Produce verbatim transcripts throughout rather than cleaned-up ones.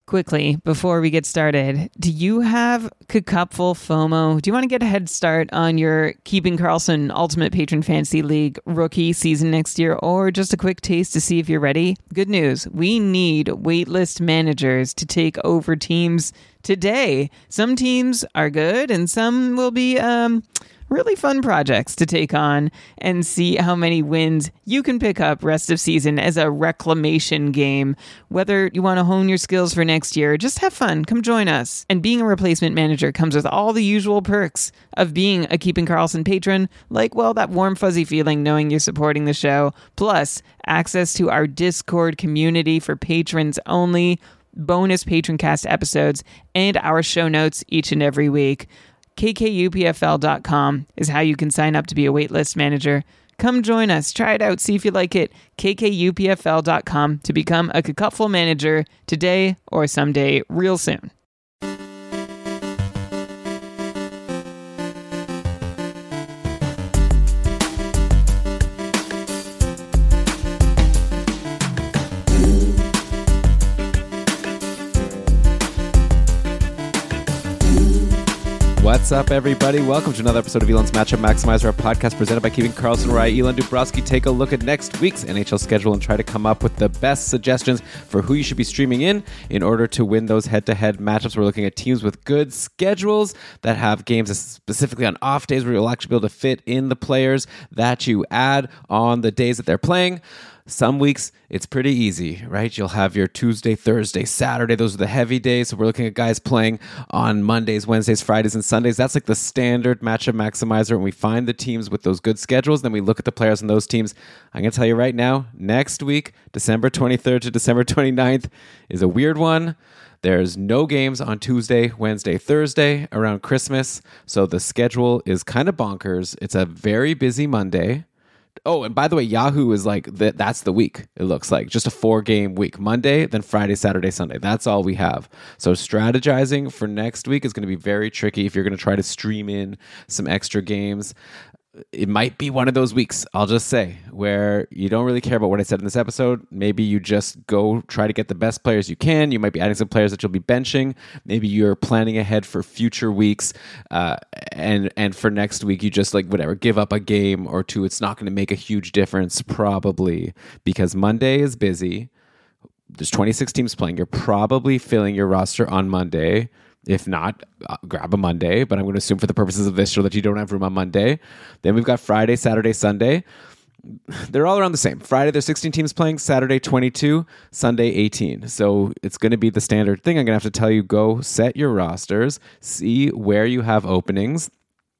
Quickly, before we get started, do you have Cupful FOMO? Do you want to get a head start on your Keeping Karlsson Ultimate Patron Fantasy League rookie season next year, or just a quick taste to see if you're ready? Good news, we need waitlist managers to take over teams today. Some teams are good, and some will be um, really fun projects to take on and see how many wins you can pick up rest of season as a reclamation game. Whether you want to hone your skills for next year, just have fun. Come join us. And being a replacement manager comes with all the usual perks of being a Keeping Karlsson patron, like, well, that warm, fuzzy feeling knowing you're supporting the show, plus access to our Discord community for patrons only, bonus Patroncast episodes, and our show notes each and every week. K K U P F L dot com is how you can sign up to be a waitlist manager. Come join us. Try it out. See if you like it. K K U P F L dot com to become a Cupful manager today or someday real soon. What's up, everybody? Welcome to another episode of Elon's Matchup Maximizer, a podcast presented by Keeping Karlsson, where I, Elon Dubrowski, take a look at next week's N H L schedule and try to come up with the best suggestions for who you should be streaming in in order to win those head-to-head matchups. We're looking at teams with good schedules that have games specifically on off days where you'll actually be able to fit in the players that you add on the days that they're playing. Some weeks, it's pretty easy, right? You'll have your Tuesday, Thursday, Saturday. Those are the heavy days. So we're looking at guys playing on Mondays, Wednesdays, Fridays, and Sundays. That's like the standard matchup maximizer. And we find the teams with those good schedules. Then we look at the players on those teams. I'm going to tell you right now, next week, December twenty-third to December twenty-ninth, is a weird one. There's no games on Tuesday, Wednesday, Thursday around Christmas. So the schedule is kind of bonkers. It's a very busy Monday. Oh, and by the way, Yahoo is like, the, that's the week, it looks like. Just a four-game week. Monday, then Friday, Saturday, Sunday. That's all we have. So strategizing for next week is going to be very tricky if you're going to try to stream in some extra games. It might be one of those weeks, I'll just say, where you don't really care about what I said in this episode. Maybe you just go try to get the best players you can. You might be adding some players that you'll be benching. Maybe you're planning ahead for future weeks. Uh, and and for next week, you just like, whatever, give up a game or two. It's not going to make a huge difference, probably, because Monday is busy. There's twenty-six teams playing. You're probably filling your roster on Monday. If not, uh, grab a Monday, but I'm going to assume for the purposes of this show that you don't have room on Monday. Then we've got Friday, Saturday, Sunday. They're all around the same. Friday, there's sixteen teams playing. Saturday, twenty-two. Sunday, eighteen. So it's going to be the standard thing. I'm going to have to tell you, go set your rosters, see where you have openings.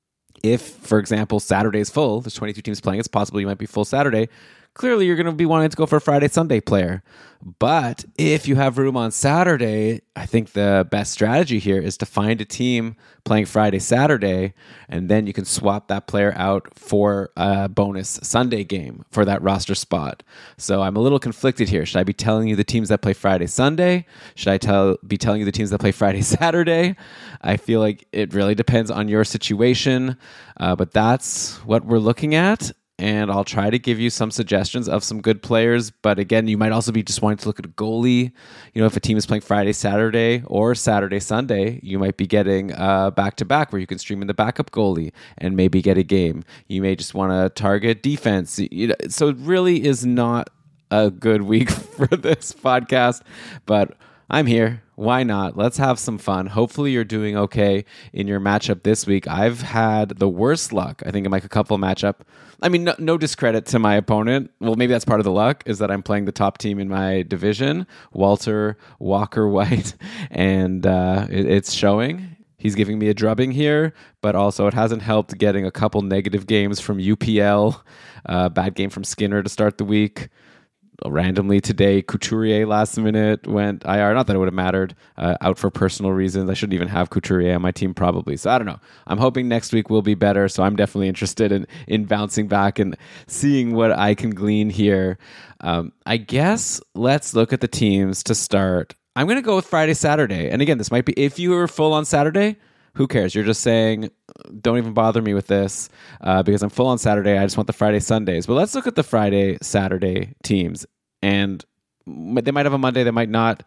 If, for example, Saturday's full, there's twenty-two teams playing, it's possible you might be full Saturday. Clearly, you're going to be wanting to go for a Friday, Sunday player. But if you have room on Saturday, I think the best strategy here is to find a team playing Friday, Saturday, and then you can swap that player out for a bonus Sunday game for that roster spot. So I'm a little conflicted here. Should I be telling you the teams that play Friday, Sunday? Should I tell be telling you the teams that play Friday, Saturday? I feel like it really depends on your situation, uh, but that's what we're looking at. And I'll try to give you some suggestions of some good players. But again, you might also be just wanting to look at a goalie. You know, if a team is playing Friday, Saturday, or Saturday, Sunday, you might be getting uh, back-to-back where you can stream in the backup goalie and maybe get a game. You may just want to target defense. You know, so it really is not a good week for this podcast. But I'm here. Why not? Let's have some fun. Hopefully you're doing okay in your matchup this week. I've had the worst luck, I think, in my couple matchup. I mean, no, no discredit to my opponent. Well, maybe that's part of the luck, is that I'm playing the top team in my division, Walter Walker White, and uh, it, it's showing. He's giving me a drubbing here, but also it hasn't helped getting a couple negative games from U P L, uh, bad game from Skinner to start the week. Randomly today, Couturier last minute went I R. Not that it would have mattered. Uh, out for personal reasons. I shouldn't even have Couturier on my team probably. So I don't know. I'm hoping next week will be better. So I'm definitely interested in, in bouncing back and seeing what I can glean here. Um, I guess let's look at the teams to start. I'm going to go with Friday, Saturday. And again, this might be, if you were full on Saturday, who cares? You're just saying, don't even bother me with this uh, because I'm full on Saturday. I just want the Friday, Sundays. But let's look at the Friday, Saturday teams. And they might have a Monday, they might not.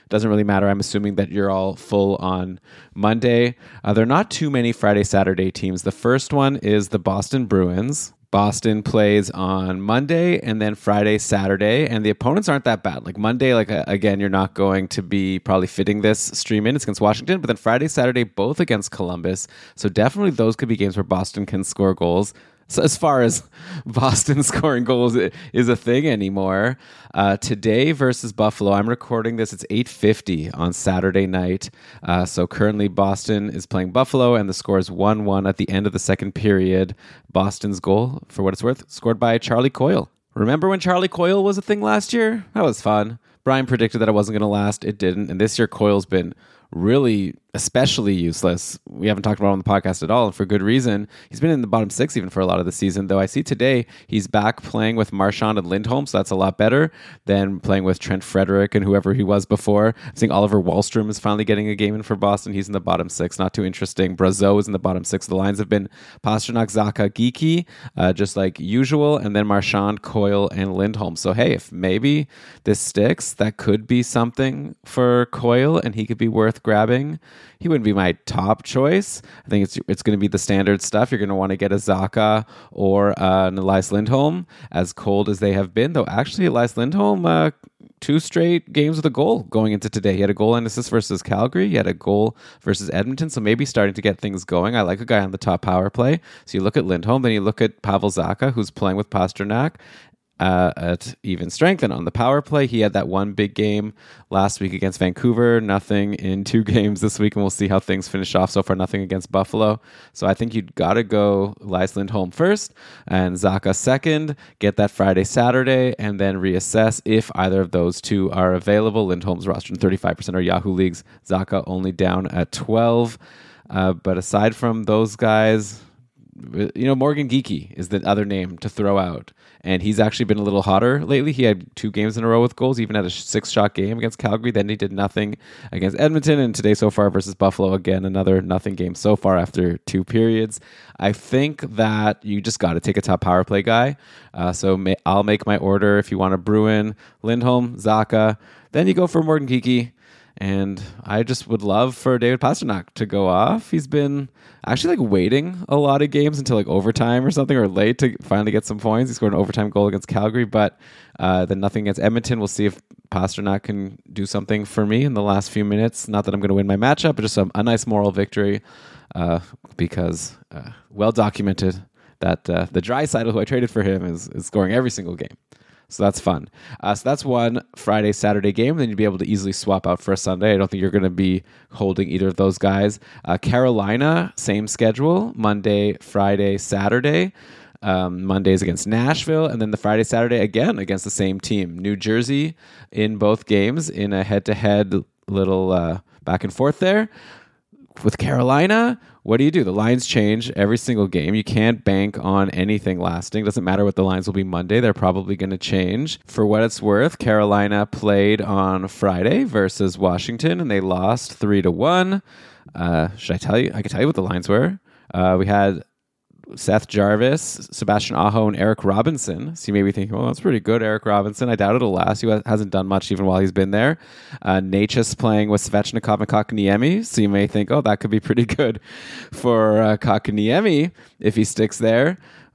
doesn't really matter. I'm assuming that you're all full on Monday. Uh, there are not too many Friday, Saturday teams. The first one is the Boston Bruins. Boston plays on Monday and then Friday, Saturday, and the opponents aren't that bad. Like Monday, like uh, again, you're not going to be probably fitting this stream in. It's against Washington, but then Friday, Saturday, both against Columbus. So definitely those could be games where Boston can score goals. So as far as Boston scoring goals is a thing anymore, uh, today versus Buffalo, I'm recording this. It's eight fifty on Saturday night. Uh, so currently Boston is playing Buffalo, and the score is one one at the end of the second period. Boston's goal, for what it's worth, scored by Charlie Coyle. Remember when Charlie Coyle was a thing last year? That was fun. Brian predicted that it wasn't going to last. It didn't. And this year, Coyle's been really especially useless. We haven't talked about him on the podcast at all, and for good reason. He's been in the bottom six even for a lot of the season, though I see today he's back playing with Marchand and Lindholm, so that's a lot better than playing with Trent Frederick and whoever he was before. I'm seeing Oliver Wahlstrom is finally getting a game in for Boston. He's in the bottom six, not too interesting. Brazeau is in the bottom six. The lines have been Pastrnak, Zacha, Geeky, uh, just like usual, and then Marchand, Coyle, and Lindholm. So hey, if maybe this sticks, that could be something for Coyle, and he could be worth grabbing. He wouldn't be my top choice. I think it's it's going to be the standard stuff. You're going to want to get a Zacha or uh, an Elias Lindholm, as cold as they have been. Though actually, Elias Lindholm, uh, two straight games with a goal going into today. He had a goal and assist versus Calgary. He had a goal versus Edmonton. So maybe starting to get things going. I like a guy on the top power play. So you look at Lindholm, then you look at Pavel Zacha, who's playing with Pastrnak. Uh, at even strength and on the power play. He had that one big game last week against Vancouver, nothing in two games this week, and we'll see how things finish off. So far, nothing against Buffalo. So I think you'd got to go Elias Lindholm first and Zacha second, get that Friday, Saturday, and then reassess if either of those two are available. Lindholm's rostered in thirty-five percent of Yahoo leagues, Zacha only down at twelve. Uh, but aside from those guys, you know, Morgan Geeky is the other name to throw out. And he's actually been a little hotter lately. He had two games in a row with goals. He even had a six-shot game against Calgary. Then he did nothing against Edmonton. And today so far versus Buffalo, again, another nothing game so far after two periods. I think that you just got to take a top power play guy. Uh, so may, I'll make my order if you want a Bruin, Lindholm, Zacha. Then you go for Morgan Geeky. And I just would love for David Pastrnak to go off. He's been actually like waiting a lot of games until like overtime or something, or late to finally get some points. He scored an overtime goal against Calgary, but uh, then nothing against Edmonton. We'll see if Pastrnak can do something for me in the last few minutes. Not that I'm going to win my matchup, but just a, a nice moral victory uh, because uh, well documented that uh, the Draisaitl who I traded for him is, is scoring every single game. So that's fun. Uh, so that's one Friday, Saturday game. Then you'd be able to easily swap out for a Sunday. I don't think you're going to be holding either of those guys. Uh, Carolina, same schedule. Monday, Friday, Saturday. Um, Mondays against Nashville. And then the Friday, Saturday again against the same team. New Jersey in both games in a head-to-head little uh, back and forth there. With Carolina, what do you do? The lines change every single game. You can't bank on anything lasting. Doesn't matter what the lines will be Monday. They're probably going to change. For what it's worth, Carolina played on Friday versus Washington, and they lost three to one. Uh, should I tell you? I can tell you what the lines were. Uh, we had Seth Jarvis, Sebastian Aho, and Eric Robinson. So you may be thinking, well, that's pretty good, Eric Robinson. I doubt it'll last. He hasn't done much even while he's been there. Uh, Necas playing with Svechnikov and Kotkaniemi. So you may think, oh, that could be pretty good for uh, Kotkaniemi if he sticks there.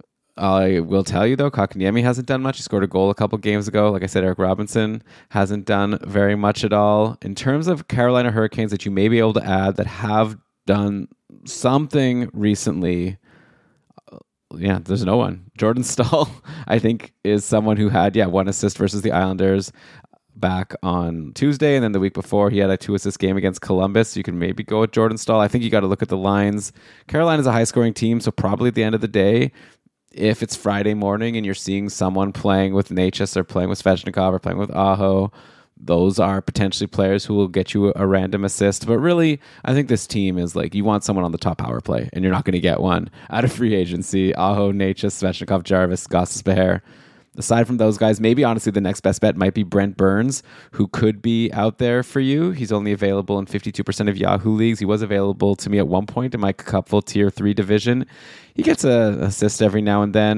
I will tell you, though, Kotkaniemi hasn't done much. He scored a goal a couple games ago. Like I said, Eric Robinson hasn't done very much at all. In terms of Carolina Hurricanes that you may be able to add that have done something recently, yeah, there's no one. Jordan Staal, I think, is someone who had, yeah, one assist versus the Islanders back on Tuesday. And then the week before, he had a two-assist game against Columbus. You can maybe go with Jordan Staal. I think you got to look at the lines. Carolina's a high-scoring team, so probably at the end of the day, if it's Friday morning and you're seeing someone playing with Necas or playing with Svechnikov or playing with Aho, those are potentially players who will get you a random assist. But really, I think this team is like, you want someone on the top power play, and you're not going to get one out of free agency. Aho, Necas, Svechnikov, Jarvis, Gostisbehere. Aside from those guys, maybe honestly the next best bet might be Brent Burns, who could be out there for you. He's only available in fifty-two percent of Yahoo leagues. He was available to me at one point in my Cupful Tier three division. He gets an assist every now and then.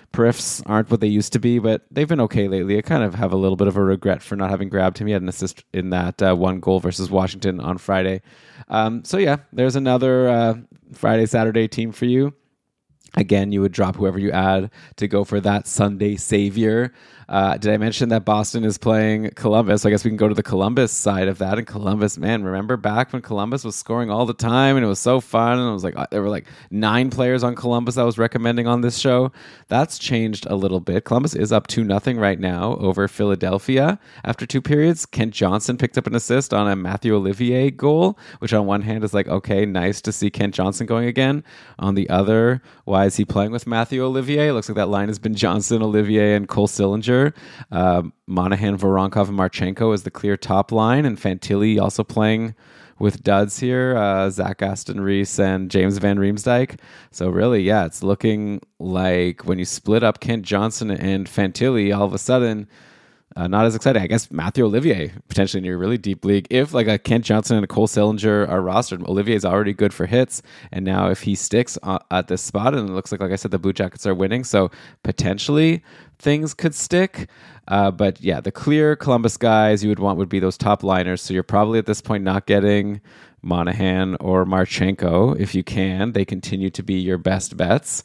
Periffs aren't what they used to be, but they've been okay lately. I kind of have a little bit of a regret for not having grabbed him. He had an assist in that uh, one goal versus Washington on Friday. Um, so yeah, there's another uh, Friday, Saturday team for you. Again, you would drop whoever you add to go for that Sunday savior. Uh, did I mention that Boston is playing Columbus? I guess we can go to the Columbus side of that. And Columbus, man, remember back when Columbus was scoring all the time and it was so fun? And it was like, there were like nine players on Columbus I was recommending on this show. That's changed a little bit. Columbus is up two nothing right now over Philadelphia after two periods. Kent Johnson picked up an assist on a Matthew Olivier goal, which on one hand is like, okay, nice to see Kent Johnson going again. On the other, why is he playing with Matthew Olivier? It looks like that line has been Johnson, Olivier, and Cole Sillinger. Uh, Monahan, Voronkov, and Marchenko is the clear top line, and Fantilli also playing with duds here, uh, Zach Aston Reese and James Van Riemsdyk. So really, yeah, it's looking like when you split up Kent Johnson and Fantilli, all of a sudden, Uh, not as exciting. I guess Matthew Olivier potentially in your really deep league. If like a Kent Johnson and a Cole Sillinger are rostered, Olivier is already good for hits. And now if he sticks uh, at this spot, and it looks like, like I said, the Blue Jackets are winning. So potentially things could stick. Uh, but yeah, the clear Columbus guys you would want would be those top liners. So you're probably at this point not getting Monahan or Marchenko. If you can, they continue to be your best bets.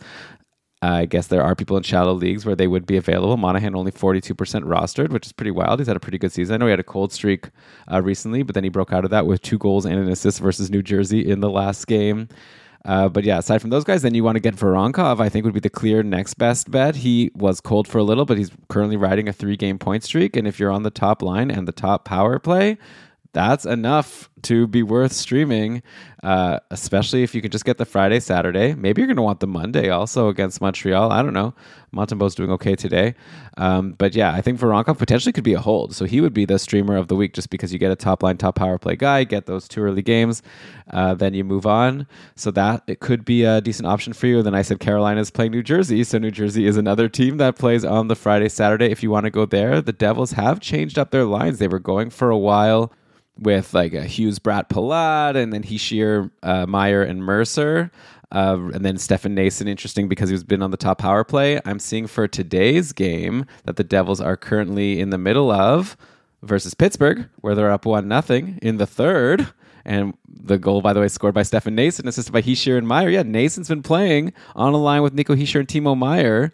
I guess there are people in shallow leagues where they would be available. Monahan only forty-two percent rostered, which is pretty wild. He's had a pretty good season. I know he had a cold streak uh, recently, but then he broke out of that with two goals and an assist versus New Jersey in the last game. Uh, but yeah, aside from those guys, then you want to get Voronkov, I think would be the clear next best bet. He was cold for a little, but he's currently riding a three-game point streak. And if you're on the top line and the top power play, that's enough to be worth streaming, uh, especially if you can just get the Friday, Saturday. Maybe you're going to want the Monday also against Montreal. I don't know. Montembeau's doing okay today. Um, but yeah, I think Voronkov potentially could be a hold. So he would be the streamer of the week just because you get a top line, top power play guy, get those two early games, uh, then you move on. So that it could be a decent option for you. Then I said Carolina is playing New Jersey. So New Jersey is another team that plays on the Friday, Saturday. If you want to go there, the Devils have changed up their lines. They were going for a while with like a Hughes, Brat, Palat, and then Hischier, uh, Meyer, and Mercer. Uh, and then Stefan Nason, interesting because he's been on the top power play. I'm seeing for today's game that the Devils are currently in the middle of versus Pittsburgh, where they're up one nothing in the third. And the goal, by the way, scored by Stefan Nason, assisted by Hischier and Meyer. Yeah, Nason's been playing on a line with Nico Hischier and Timo Meyer.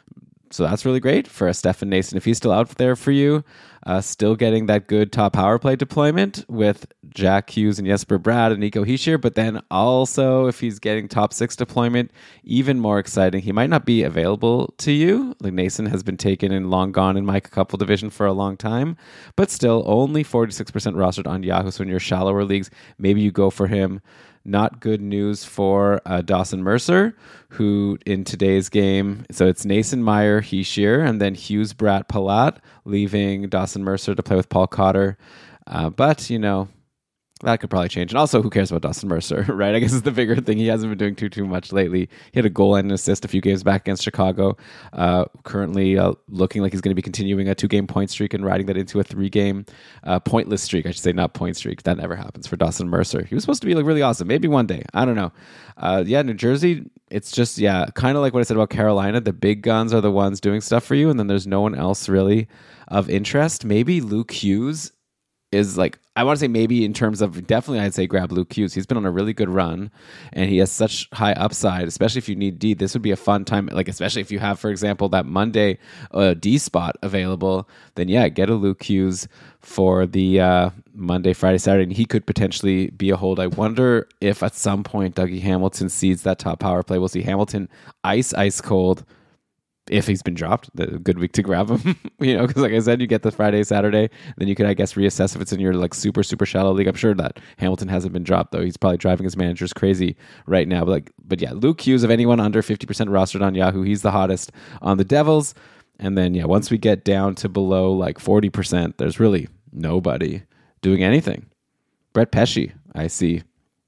So that's really great for a Stefan Nason if he's still out there for you. Uh, still getting that good top power play deployment with Jack Hughes and Jesper Bratt and Nico Hischier. But then also if he's getting top six deployment, even more exciting. He might not be available to you. Like Nason has been taken and long gone in my couple division for a long time. But still only forty-six percent rostered on Yahoo. So in your shallower leagues, maybe you go for him. Not good news for uh, Dawson Mercer, who in today's game, so it's Nason, Meyer, Hischier, and then Hughes, Bratt, Palat, leaving Dawson Mercer to play with Paul Cotter. Uh, but, you know, that could probably change. And also, who cares about Dawson Mercer, right? I guess it's the bigger thing. He hasn't been doing too, too much lately. He had a goal and an assist a few games back against Chicago. Uh, currently uh, looking like he's going to be continuing a two-game point streak and riding that into a three-game uh, pointless streak. I should say not point streak. That never happens for Dawson Mercer. He was supposed to be like really awesome. Maybe one day. I don't know. Uh, yeah, New Jersey, it's just, yeah, kind of like what I said about Carolina. The big guns are the ones doing stuff for you, and then there's no one else really of interest. Maybe Luke Hughes is like, I want to say maybe in terms of, definitely I'd say grab Luke Hughes. He's been on a really good run and he has such high upside, especially if you need D. This would be a fun time, like especially if you have, for example, that Monday uh, D spot available, then yeah, get a Luke Hughes for the uh, Monday, Friday, Saturday, and he could potentially be a hold. I wonder if at some point Dougie Hamilton seeds that top power play. We'll see Hamilton ice, ice cold. If he's been dropped, the good week to grab him, you know, because like I said, you get the Friday, Saturday, then you could, I guess, reassess if it's in your like super, super shallow league. I'm sure that Hamilton hasn't been dropped though. He's probably driving his managers crazy right now. But like, but yeah, Luke Hughes, of anyone under fifty percent rostered on Yahoo, he's the hottest on the Devils. And then yeah, once we get down to below like forty percent, there's really nobody doing anything. Brett Pesce, I see,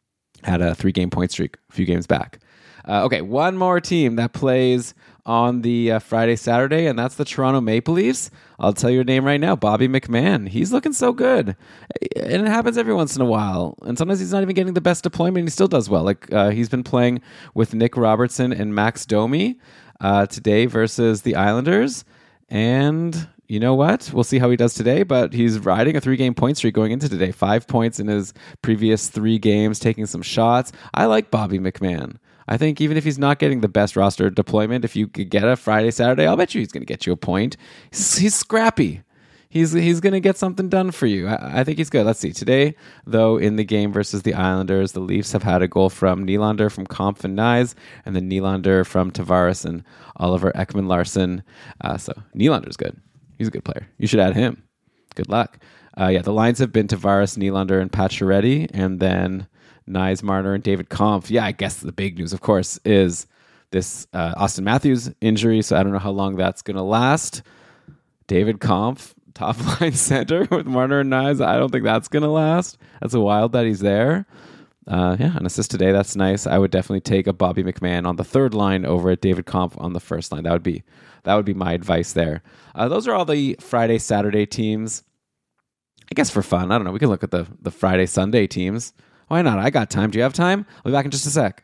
had a three-game point streak a few games back. Uh, okay, one more team that plays on the uh, Friday, Saturday, and that's the Toronto Maple Leafs. I'll tell you your name right now, Bobby McMahon. He's looking so good. And it happens every once in a while. And sometimes he's not even getting the best deployment, and he still does well. Like uh, he's been playing with Nick Robertson and Max Domi. uh, today versus the Islanders. And you know what? We'll see how he does today, but he's riding a three-game point streak going into today. Five points in his previous three games, taking some shots. I like Bobby McMann. I think even if he's not getting the best roster deployment, if you could get a Friday, Saturday, I'll bet you he's going to get you a point. He's, he's scrappy. He's he's going to get something done for you. I, I think he's good. Let's see. Today, though, in the game versus the Islanders, the Leafs have had a goal from Nylander, from Kampf and Nyes, and then Nylander from Tavares and Oliver Ekman-Larsson. Uh, so Nylander's good. He's a good player. You should add him. Good luck. Uh, yeah, the lines have been Tavares, Nylander, and Pacioretty, and then Nyes, Marner, and David Kampf. Yeah, I guess the big news, of course, is this uh, Austin Matthews injury, so I don't know how long that's going to last. David Kampf, top line center with Marner and Nyes. I don't think that's going to last. That's a wild that he's there. Uh, yeah, an assist today. That's nice. I would definitely take a Bobby McMann on the third line over at David Kampf on the first line. That would be that would be my advice there. Uh, those are all the Friday, Saturday teams. I guess for fun. I don't know. We can look at the, the Friday, Sunday teams. Why not? I got time. Do you have time? I'll be back in just a sec.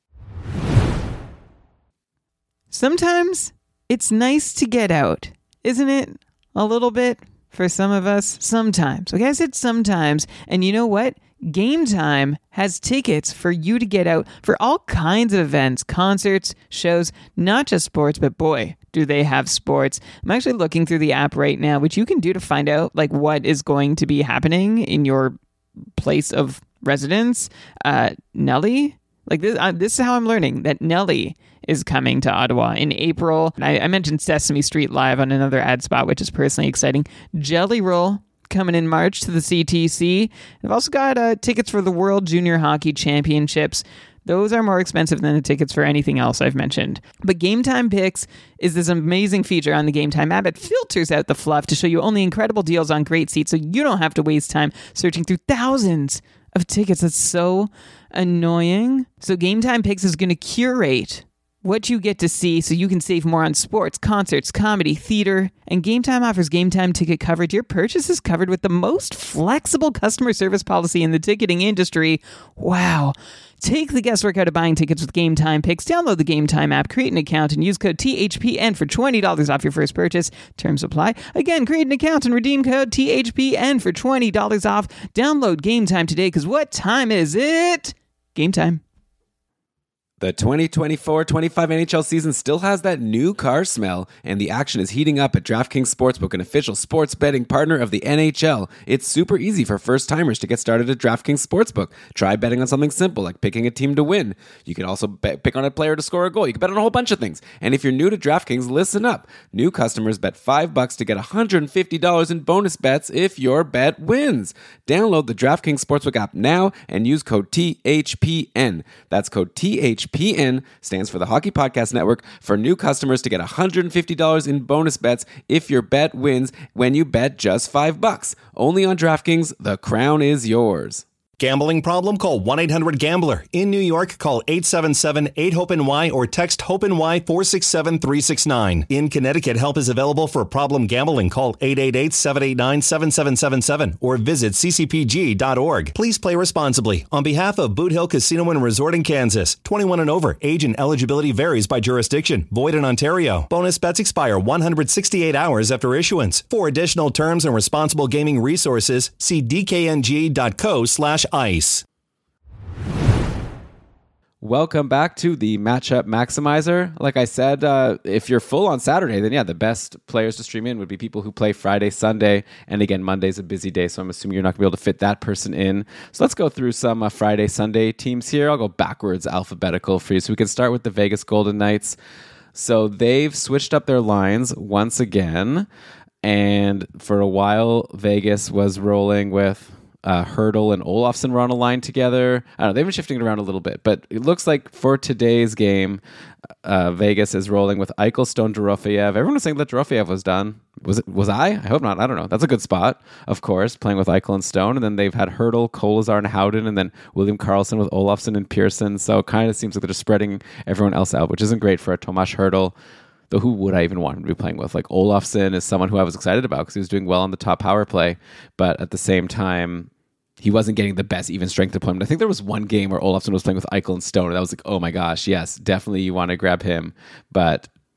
Sometimes it's nice to get out, isn't it? A little bit for some of us. Sometimes. Okay, I said sometimes. And you know what? Game Time has tickets for you to get out for all kinds of events, concerts, shows, not just sports, but boy, do they have sports. I'm actually looking through the app right now, which you can do to find out like what is going to be happening in your place of residence. Uh, Nelly, like this, uh, this is how I'm learning that Nelly is coming to Ottawa in April. I, I mentioned Sesame Street Live on another ad spot, which is personally exciting. Jelly Roll coming in March to the C T C. I've also got uh, tickets for the World Junior Hockey Championships. Those are more expensive than the tickets for anything else I've mentioned. But Game Time Picks is this amazing feature on the Game Time app. It filters out the fluff to show you only incredible deals on great seats so you don't have to waste time searching through thousands of tickets. That's so annoying. So Game Time Picks is going to curate what you get to see so you can save more on sports, concerts, comedy, theater, and Game Time offers Game Time ticket coverage. Your purchase is covered with the most flexible customer service policy in the ticketing industry. Wow. Take the guesswork out of buying tickets with Game Time Picks. Download the Game Time app, create an account, and use code T H P N for twenty dollars off your first purchase. Terms apply. Again, create an account and redeem code T H P N for twenty dollars off. Download Game Time today, because what time is it? Game Time. The twenty twenty-four twenty-five N H L season still has that new car smell, and the action is heating up at DraftKings Sportsbook, an official sports betting partner of the N H L. It's super easy for first-timers to get started at DraftKings Sportsbook. Try betting on something simple like picking a team to win. You can also bet, pick on a player to score a goal. You can bet on a whole bunch of things. And if you're new to DraftKings, listen up. New customers bet five bucks to get one hundred fifty dollars in bonus bets if your bet wins. Download the DraftKings Sportsbook app now and use code T H P N. That's code T H P N, stands for the Hockey Podcast Network, for new customers to get one hundred fifty dollars in bonus bets if your bet wins when you bet just five bucks. Only on DraftKings, the crown is yours. Gambling problem? Call one eight hundred gambler. In New York, call eight seven seven eight hope N Y or text HOPE-NY four six seven three six nine. In Connecticut, help is available for problem gambling. Call eight eight eight seven eight nine seven seven seven seven or visit c c p g dot org. Please play responsibly. On behalf of Boot Hill Casino and Resort in Kansas, twenty-one and over. Age and eligibility varies by jurisdiction. Void in Ontario. Bonus bets expire one hundred sixty-eight hours after issuance. For additional terms and responsible gaming resources, see d k n g dot co slash ice. Welcome back to the Matchup Maximizer. Like I said, uh, if you're full on Saturday, then yeah, the best players to stream in would be people who play Friday, Sunday, and again, Monday's a busy day, so I'm assuming you're not going to be able to fit that person in. So let's go through some uh, Friday, Sunday teams here. I'll go backwards alphabetical for you. So we can start with the Vegas Golden Knights. So they've switched up their lines once again, and for a while, Vegas was rolling with Uh, Hurdle and Olofsson were on a line together. I don't know. They've been shifting it around a little bit, but it looks like for today's game, uh, Vegas is rolling with Eichel, Stone, Dorofeyev. Everyone was saying that Dorofeyev was done. Was it? Was I? I hope not. I don't know. That's a good spot, of course, playing with Eichel and Stone. And then they've had Hurdle, Kolazar, and Howden, and then William Karlsson with Olofsson and Pearson. So it kind of seems like they're just spreading everyone else out, which isn't great for a Tomas Hurdle. Though who would I even want him to be playing with? Like Olofsson is someone who I was excited about because he was doing well on the top power play, but at the same time, he wasn't getting the best even strength deployment. I think there was one game where Olofsson was playing with Eichel and Stone, and that was like, oh my gosh, yes, definitely you want to grab him. But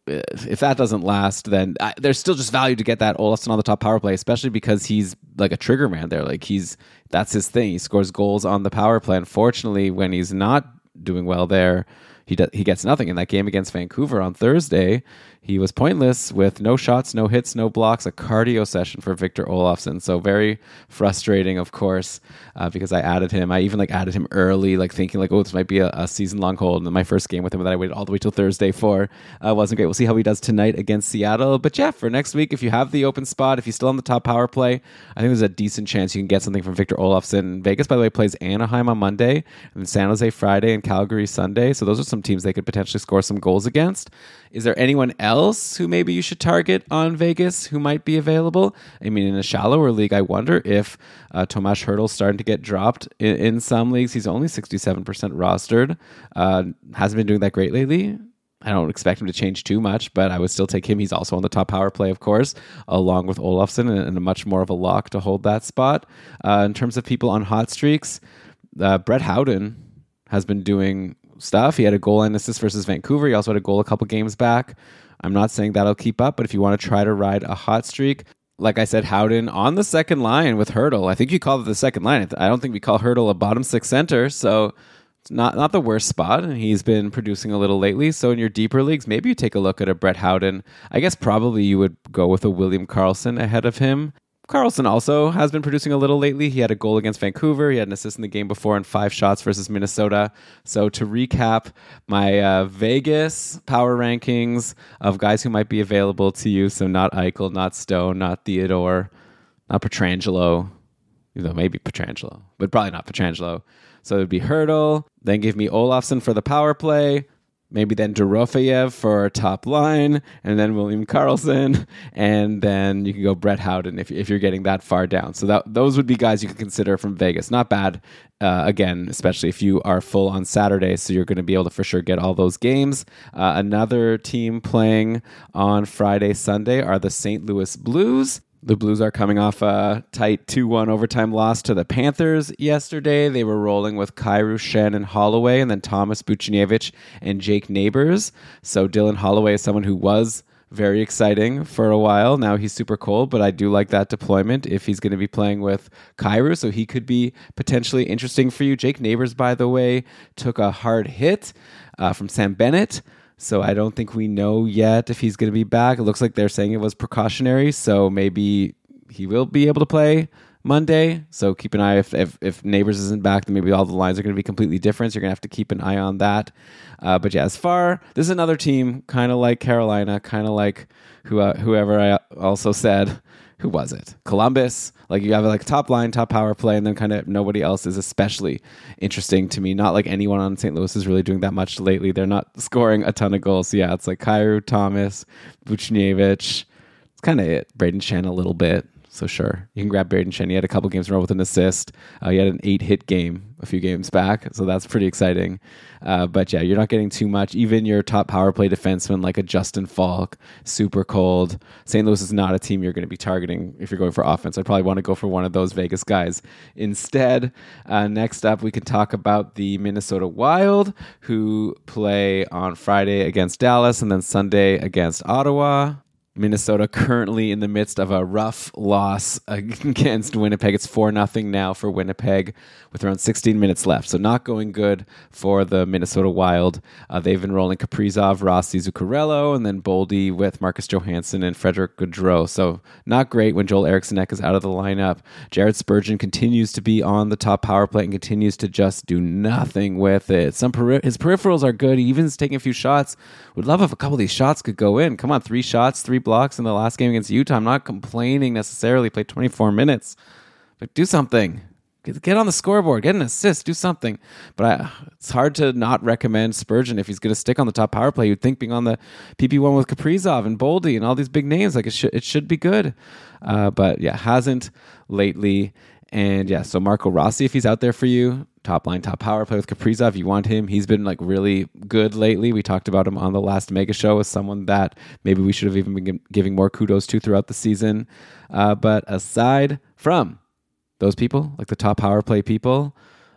if that doesn't last, then I, there's still just value to get that Olofsson on the top power play, especially because he's like a trigger man there. Like he's that's his thing. He scores goals on the power play. Unfortunately, when he's not doing well there, he do, he gets nothing. In that game against Vancouver on Thursday, he was pointless with no shots, no hits, no blocks, a cardio session for Victor Olofsson. So very frustrating, of course, uh, because I added him. I even like added him early, like thinking like, oh, this might be a, a season-long hold. And then my first game with him that I waited all the way till Thursday for uh, wasn't great. We'll see how he does tonight against Seattle. But yeah, for next week, if you have the open spot, if he's still on the top power play, I think there's a decent chance you can get something from Victor Olofsson. Vegas, by the way, plays Anaheim on Monday, and then San Jose Friday and Calgary Sunday. So those are some teams they could potentially score some goals against. Is there anyone else who maybe you should target on Vegas who might be available? I mean, in a shallower league, I wonder if uh, Tomas Hertl's starting to get dropped in, in some leagues. He's only sixty-seven percent rostered. Uh, hasn't been doing that great lately. I don't expect him to change too much, but I would still take him. He's also on the top power play, of course, along with Olofsson, and, and a much more of a lock to hold that spot. Uh, in terms of people on hot streaks, uh, Brett Howden has been doing stuff. He had a goal and assist versus Vancouver. He also had a goal a couple games back. I'm not saying that'll keep up, but if you want to try to ride a hot streak, like I said, Howden on the second line with Hertl. I think you call it the second line. I don't think we call Hertl a bottom six center, so it's not, not the worst spot, and he's been producing a little lately. So in your deeper leagues, maybe you take a look at a Brett Howden. I guess probably you would go with a William Karlsson ahead of him. Karlsson also has been producing a little lately. He had a goal against Vancouver. He had an assist in the game before and five shots versus Minnesota. So to recap my uh, Vegas power rankings of guys who might be available to you. So not Eichel, not Stone, not Theodore, not Pietrangelo. Though maybe Pietrangelo, but probably not Pietrangelo. So it would be Hertl. Then give me Olofsson for the power play. Maybe then Dorofeyev for top line, and then William Karlsson, and then you can go Brett Howden if, if you're getting that far down. So that those would be guys you could consider from Vegas. Not bad, uh, again, especially if you are full on Saturday, so you're going to be able to for sure get all those games. Uh, another team playing on Friday, Sunday are the Saint Louis Blues. The Blues are coming off a tight two one overtime loss to the Panthers yesterday. They were rolling with Kyrou, Shen, and Holloway, and then Thomas Buchnevich and Jake Neighbors. So Dylan Holloway is someone who was very exciting for a while. Now he's super cold, but I do like that deployment if he's going to be playing with Kyrou, so he could be potentially interesting for you. Jake Neighbors, by the way, took a hard hit uh, from Sam Bennett. So I don't think we know yet if he's going to be back. It looks like they're saying it was precautionary, so maybe he will be able to play Monday. So keep an eye. If if, if Neighbors isn't back, then maybe all the lines are going to be completely different. So you're going to have to keep an eye on that. Uh, but yeah, as far, this is another team kind of like Carolina, kind of like who uh, whoever I also said. Who was it? Columbus. Like you have like top line, top power play, and then kind of nobody else is especially interesting to me. Not like anyone on Saint Louis is really doing that much lately. They're not scoring a ton of goals. So yeah, it's like Kyrou, Thomas, Buchnevich. It's kind of it. Braden Shen a little bit. So sure, you can grab Braden Shen. He had a couple games in a row with an assist. Uh, he had an eight-hit game a few games back, so that's pretty exciting. Uh, but yeah, you're not getting too much. Even your top power play defenseman like a Justin Falk, super cold. Saint Louis is not a team you're going to be targeting if you're going for offense. I'd probably want to go for one of those Vegas guys instead. Uh, next up, we can talk about the Minnesota Wild, who play on Friday against Dallas and then Sunday against Ottawa. Minnesota currently in the midst of a rough loss against Winnipeg. It's four nothing now for Winnipeg with around sixteen minutes left. So not going good for the Minnesota Wild. Uh, they've been rolling Kaprizov, Rossi, Zuccarello, and then Boldy with Marcus Johansson and Frederick Gaudreau. So not great when Joel Eriksson is out of the lineup. Jared Spurgeon continues to be on the top power play and continues to just do nothing with it. Some peri- His peripherals are good. He even is taking a few shots. Would love if a couple of these shots could go in. Come on, three shots, three blocks in the last game against Utah. I'm not complaining necessarily. Played twenty-four minutes, but do something. Get, get on the scoreboard. Get an assist. Do something. But I, it's hard to not recommend Spurgeon if he's going to stick on the top power play. You'd think being on the P P one with Kaprizov and Boldy and all these big names, like it should it should be good. Uh, but yeah, hasn't lately. And yeah, so Marco Rossi, if he's out there for you, top line, top power play with Kaprizov, you want him. He's been like really good lately. We talked about him on the last Mega Show as someone that maybe we should have even been giving more kudos to throughout the season. Uh, but aside from those people, like the top power play people,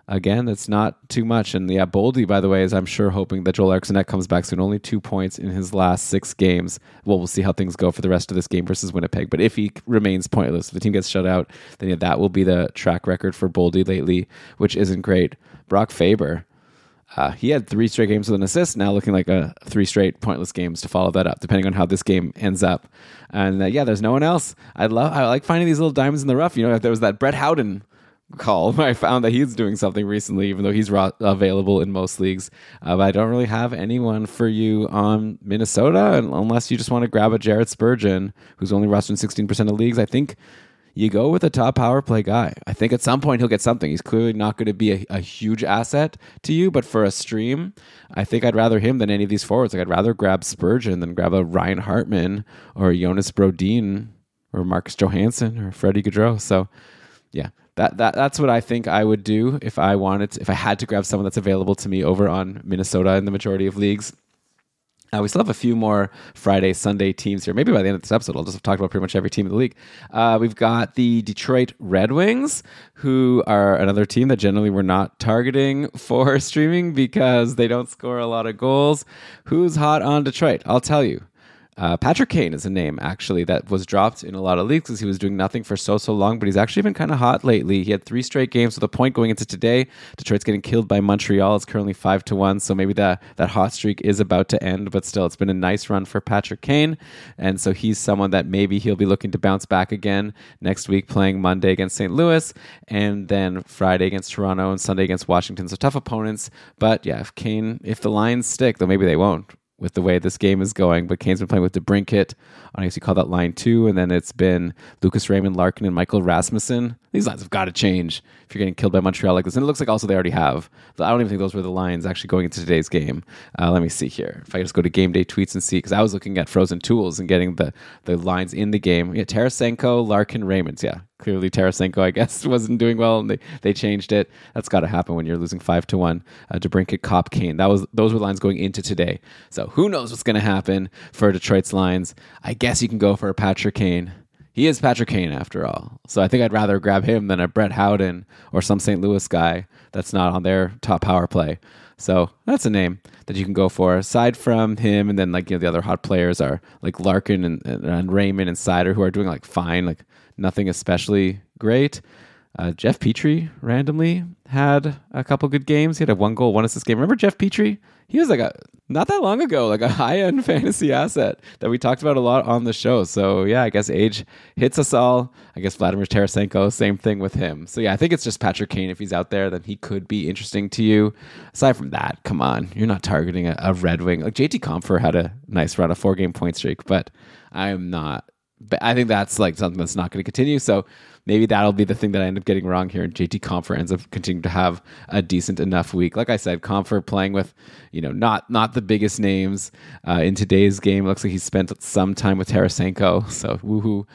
Again, that's not too much. And yeah, Boldy, by the way, is I'm sure hoping that Joel Eriksson comes back soon. Only two points in his last six games. Well, we'll see how things go for the rest of this game versus Winnipeg. But if he remains pointless, if the team gets shut out, then yeah, that will be the track record for Boldy lately, which isn't great. Brock Faber, uh, he had three straight games with an assist, now looking like a three straight pointless games to follow that up, depending on how this game ends up. And uh, yeah, there's no one else. I love, I like finding these little diamonds in the rough. You know, if there was that Brett Howden call. I found that he's doing something recently, even though he's raw, available in most leagues. Uh, but I don't really have anyone for you on Minnesota, unless you just want to grab a Jared Spurgeon, who's only rostered in sixteen percent of leagues. I think you go with a top power play guy. I think at some point he'll get something. He's clearly not going to be a, a huge asset to you, but for a stream, I think I'd rather him than any of these forwards. Like I'd rather grab Spurgeon than grab a Ryan Hartman or Jonas Brodin or Marcus Johansson or Freddie Gaudreau. So yeah, That that that's what I think I would do if I wanted to, if I had to grab someone that's available to me over on Minnesota in the majority of leagues. Uh, we still have a few more Friday, Sunday teams here. Maybe by the end of this episode, I'll just talk about pretty much every team in the league. Uh, we've got the Detroit Red Wings, who are another team that generally we're not targeting for streaming because they don't score a lot of goals. Who's hot on Detroit? I'll tell you. Uh, Patrick Kane is a name, actually, that was dropped in a lot of leagues because he was doing nothing for so, so long, but he's actually been kind of hot lately. He had three straight games with a point going into today. Detroit's getting killed by Montreal. It's currently five to one, so maybe that, that hot streak is about to end, but still, it's been a nice run for Patrick Kane, and so he's someone that maybe he'll be looking to bounce back again next week, playing Monday against Saint Louis, and then Friday against Toronto, and Sunday against Washington, so tough opponents, but yeah, if Kane, if the lines stick, though maybe they won't, with the way this game is going, but Kane's been playing with DeBrincat. I guess you call that line two, and then it's been Lucas Raymond, Larkin, and Michael Rasmussen. These lines have got to change if you're getting killed by Montreal like this. And it looks like also they already have. I don't even think those were the lines actually going into today's game. Uh, let me see here. If I just go to game day tweets and see, because I was looking at Frozen Tools and getting the, the lines in the game. Yeah, Tarasenko, Larkin, Raymond. Yeah, clearly Tarasenko, I guess, wasn't doing well, and they, they changed it. That's got to happen when you're losing five to one. Uh, DeBrincat, Kopp, Kane. That was those were lines going into today. So who knows what's going to happen for Detroit's lines? I guess you can go for a Patrick Kane. He is Patrick Kane after all. So I think I'd rather grab him than a Brett Howden or some Saint Louis guy that's not on their top power play. So that's a name that you can go for. Aside from him, and then like you know the other hot players are like Larkin and, and, and Raymond and Sider, who are doing like fine, like nothing especially great. Uh, Jeff Petrie randomly had a couple good games. He had a one goal, one assist game. Remember Jeff Petrie? He was like a not that long ago, like a high-end fantasy asset that we talked about a lot on the show. So yeah, I guess age hits us all. I guess Vladimir Tarasenko, same thing with him. So yeah, I think it's just Patrick Kane. If he's out there, then he could be interesting to you. Aside from that, come on, you're not targeting a, a Red Wing. Like J T Compher had a nice run, a four-game point streak, but I am not. But I think that's like something that's not going to continue. So maybe that'll be the thing that I end up getting wrong here. And J T Compher ends up continuing to have a decent enough week. Like I said, Compher playing with, you know, not not the biggest names uh, in today's game. Looks like he spent some time with Tarasenko. So woohoo.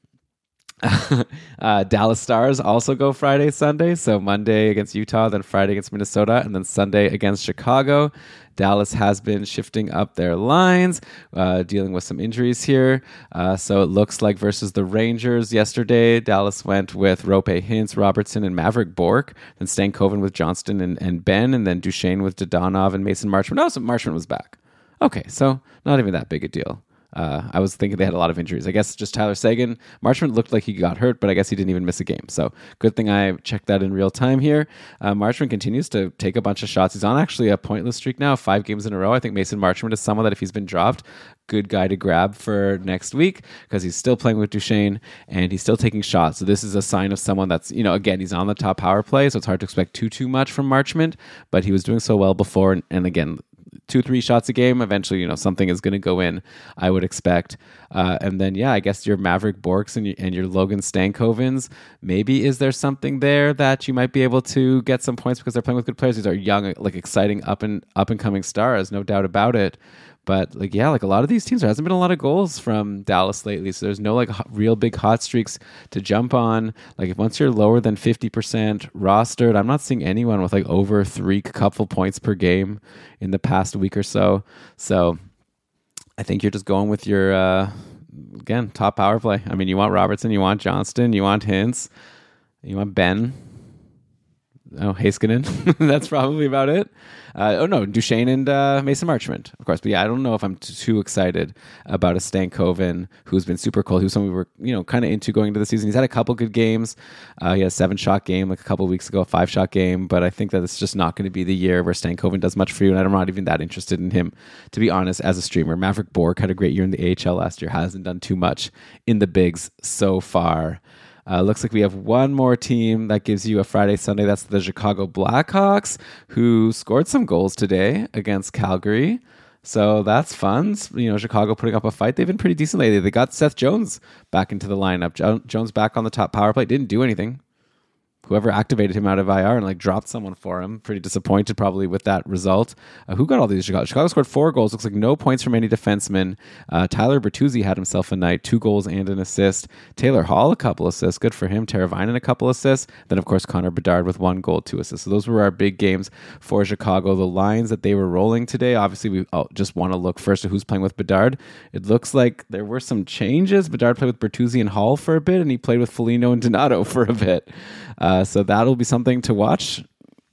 uh, Dallas Stars also go Friday, Sunday. So Monday against Utah, then Friday against Minnesota, and then Sunday against Chicago. Dallas has been shifting up their lines, uh, dealing with some injuries here. Uh, so it looks like versus the Rangers yesterday, Dallas went with Rope Hintz, Robertson, and Maverick Bork, then Stankoven with Johnston and, and Ben, and then Duchesne with Dodonov and Mason Marchment. No, so Marchment was back. Okay, so not even that big a deal. Uh, I was thinking they had a lot of injuries. I guess just Tyler Seguin. Marchment looked like he got hurt, but I guess he didn't even miss a game. So good thing I checked that in real time here. Uh, Marchment continues to take a bunch of shots. He's on actually a pointless streak now, five games in a row. I think Mason Marchment is someone that if he's been dropped, good guy to grab for next week because he's still playing with Duchesne and he's still taking shots. So this is a sign of someone that's, you know, again, he's on the top power play, so it's hard to expect too, too much from Marchment, but he was doing so well before. And, and again, two, three shots a game. Eventually, you know, something is going to go in, I would expect. Uh, and then, yeah, I guess your Maverick Borks and your, and your Logan Stankovens, maybe is there something there that you might be able to get some points because they're playing with good players? These are young, like exciting up and up and coming stars, no doubt about it. But like, yeah, like a lot of these teams, there hasn't been a lot of goals from Dallas lately. So there's no like hot, real big hot streaks to jump on. Like if once you're lower than fifty percent rostered, I'm not seeing anyone with like over three couple points per game in the past week or so. So I think you're just going with your, uh, again, top power play. I mean, you want Robertson, you want Johnston, you want Hintz, you want Ben. oh, Heiskanen. That's probably about it. Uh, oh, no, Duchesne and uh, Mason Marchment, of course. But yeah, I don't know if I'm t- too excited about a Stankoven who's been super cold, who's someone we were, you know, kind of into going into the season. He's had a couple good games. Uh, he had a seven-shot game like a couple weeks ago, a five-shot game. But I think that it's just not going to be the year where Stankoven does much for you. And I'm not even that interested in him, to be honest, as a streamer. Maverick Bork had a great year in the A H L last year. Hasn't done too much in the bigs so far. Uh, looks like we have one more team that gives you a Friday, Sunday. That's the Chicago Blackhawks, who scored some goals today against Calgary. So that's fun. You know, Chicago putting up a fight. They've been pretty decent lately. They got Seth Jones back into the lineup. Jo- Jones back on the top power play. Didn't do anything. Whoever activated him out of I R and like dropped someone for him. Pretty disappointed probably with that result. Uh, who got all these? Chicago? Chicago scored four goals. Looks like no points from any defensemen. Uh, Tyler Bertuzzi had himself a night. Two goals and an assist. Taylor Hall, a couple assists. Good for him. Teravainen, a couple assists. Then, of course, Connor Bedard with one goal, two assists. So those were our big games for Chicago. The lines that they were rolling today, obviously we oh, just want to look first at who's playing with Bedard. It looks like there were some changes. Bedard played with Bertuzzi and Hall for a bit, and he played with Foligno and Donato for a bit. Uh, so that'll be something to watch.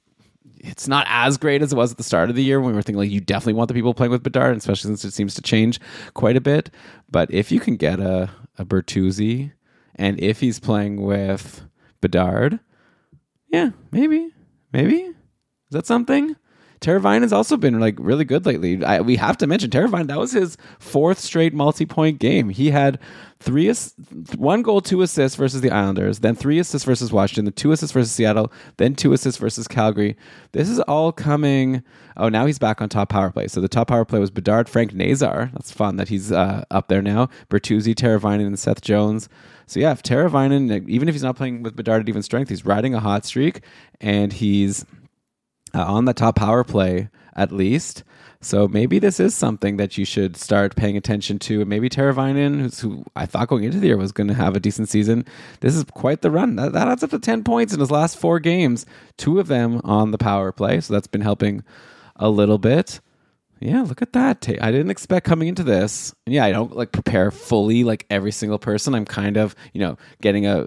It's not as great as it was at the start of the year when we were thinking like you definitely want the people playing with Bedard, especially since it seems to change quite a bit. But if you can get a, a Bertuzzi, and if he's playing with Bedard, yeah, maybe, maybe. Is that something? Teravainen has also been like really good lately. I, we have to mention Teravainen. That was his fourth straight multi-point game. He had three, one goal, two assists versus the Islanders, then three assists versus Washington, then two assists versus Seattle, then two assists versus Calgary. This is all coming. Oh, now he's back on top power play. So the top power play was Bedard, Frank Nazar. That's fun that he's uh, up there now. Bertuzzi, Teravainen, and Seth Jones. So yeah, if Teravainen, even if he's not playing with Bedard at even strength, he's riding a hot streak, and he's Uh, on the top power play, at least. So maybe this is something that you should start paying attention to. And maybe Teravainen, who's, who I thought going into the year was going to have a decent season, this is quite the run. That, that adds up to ten points in his last four games, two of them on the power play. So that's been helping a little bit. Yeah, look at that. I didn't expect coming into this. And yeah, I don't like prepare fully like every single person. I'm kind of, you know, getting a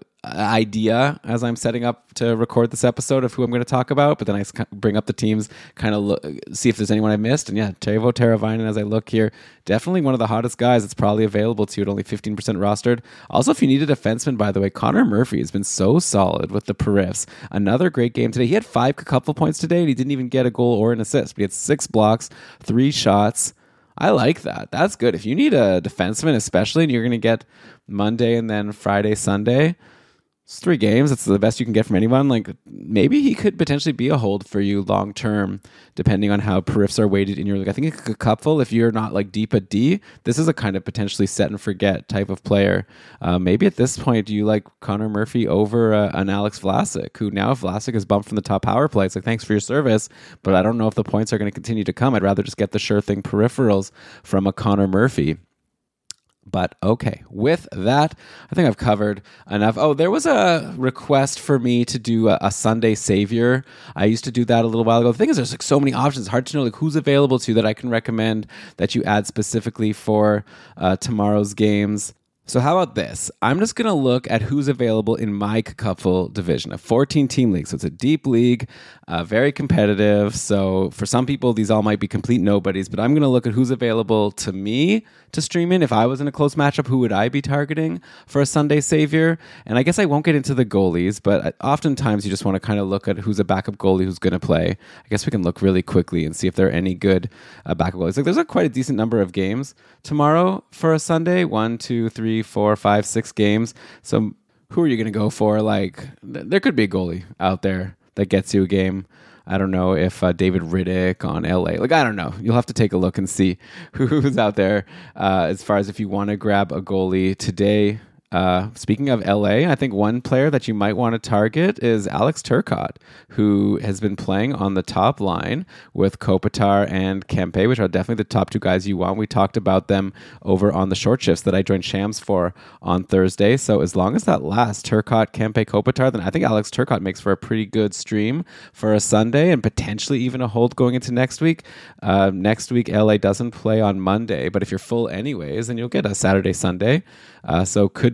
idea as I'm setting up to record this episode of who I'm going to talk about, but then I bring up the teams, kind of look, see if there's anyone I missed. And yeah, Teuvo Teravainen, as I look here, definitely one of the hottest guys that's probably available to you at only fifteen percent rostered. Also, if you need a defenseman, by the way, Connor Murphy has been so solid with the Periffs. Another great game today. He had five couple points today, and he didn't even get a goal or an assist, but he had six blocks, three shots. I like that. That's good. If you need a defenseman, especially, and you're going to get Monday and then Friday, Sunday, it's three games. That's the best you can get from anyone. Like maybe he could potentially be a hold for you long term, depending on how Periffs are weighted in your league. I think a cupful, if you're not like deep at D, this is a kind of potentially set and forget type of player. Uh, maybe at this point, do you like Connor Murphy over uh, an Alex Vlasic, who now if Vlasic is bumped from the top power play, it's like, thanks for your service, but I don't know if the points are going to continue to come. I'd rather just get the sure thing peripherals from a Connor Murphy. But okay, with that, I think I've covered enough. Oh, there was a request for me to do a, a Sunday Savior. I used to do that a little while ago. The thing is, there's like so many options. It's hard to know like who's available to you that I can recommend that you add specifically for uh, tomorrow's games. So how about this? I'm just going to look at who's available in my Cupful division, a fourteen-team league. So it's a deep league, uh, very competitive. So for some people, these all might be complete nobodies, but I'm going to look at who's available to me to stream in. If I was in a close matchup, who would I be targeting for a Sunday Savior? And I guess I won't get into the goalies, but oftentimes you just want to kind of look at who's a backup goalie who's going to play. I guess we can look really quickly and see if there are any good uh, backup goalies. Like there's a quite a decent number of games tomorrow for a Sunday. One, two, three, four, five, six games. So who are you going to go for? Like th- there could be a goalie out there that gets you a game. I don't know if uh, David Riddick on L A. Like, I don't know. You'll have to take a look and see who's out there uh, as far as if you want to grab a goalie today. Uh, speaking of L A, I think one player that you might want to target is Alex Turcotte, who has been playing on the top line with Kopitar and Kempe, which are definitely the top two guys you want. We talked about them over on the short shifts that I joined Shams for on Thursday. So as long as that lasts, Turcotte, Kempe, Kopitar, then I think Alex Turcotte makes for a pretty good stream for a Sunday and potentially even a hold going into next week. Uh, next week, L A doesn't play on Monday, but if you're full anyways, then you'll get a Saturday, Sunday. Uh, so could be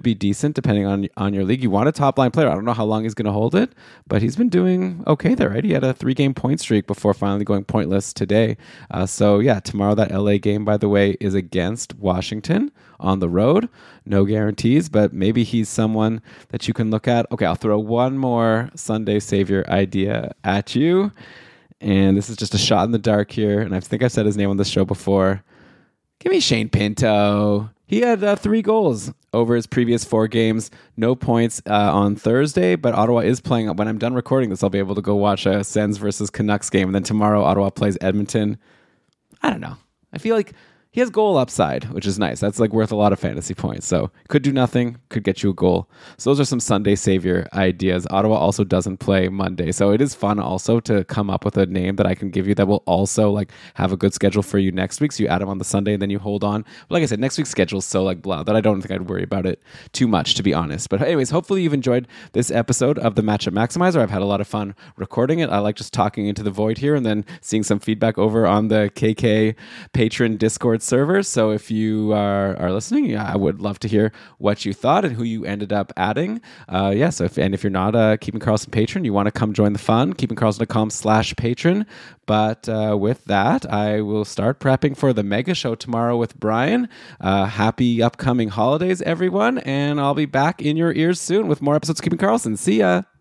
be decent depending on on your league. You want a top line player. I don't know how long he's going to hold it, but he's been doing okay there, right? He had a three game point streak before finally going pointless today. Uh, so yeah, tomorrow that L A game, by the way, is against Washington on the road. No guarantees, but maybe he's someone that you can look at. Okay, I'll throw one more Sunday savior idea at you. And this is just a shot in the dark here. And I think I've said his name on this show before. Give me Shane Pinto. He had uh, three goals over his previous four games. No points uh, on Thursday, but Ottawa is playing. When I'm done recording this, I'll be able to go watch a Sens versus Canucks game. And then tomorrow, Ottawa plays Edmonton. I don't know. I feel like he has goal upside, which is nice. That's like worth a lot of fantasy points. So could do nothing, could get you a goal. So those are some Sunday savior ideas. Ottawa also doesn't play Monday. So it is fun also to come up with a name that I can give you that will also like have a good schedule for you next week. So you add them on the Sunday and then you hold on. But like I said, next week's schedule is so like blah that I don't think I'd worry about it too much, to be honest. But anyways, hopefully you've enjoyed this episode of the Matchup Maximizer. I've had a lot of fun recording it. I like just talking into the void here and then seeing some feedback over on the K K Patron Discord server. So if you are, are listening, yeah, I would love to hear what you thought and who you ended up adding. Uh, yeah, so if, and if you're not a Keeping Karlsson patron, you want to come join the fun, keeping karlsson dot com slash patron. But uh, with that, I will start prepping for the mega show tomorrow with Brian. Uh, happy upcoming holidays, everyone. And I'll be back in your ears soon with more episodes of Keeping Karlsson. See ya.